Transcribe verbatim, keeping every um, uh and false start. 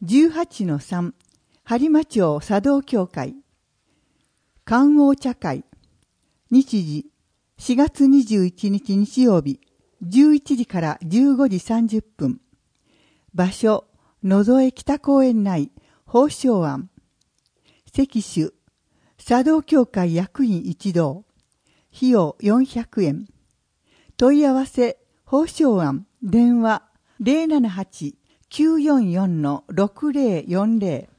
じゅうはちのさん、播磨町茶道協会、観王茶会、日時、しがつにじゅういちにち日曜日、じゅういちじからじゅうごじさんじゅっぷん。場所、野添北公園内、宝生庵。席種、茶道協会役員一同。費用よんひゃくえん。問い合わせ、宝生庵、電話ゼロななはち きゅうよんよん ろくゼロよんゼロ。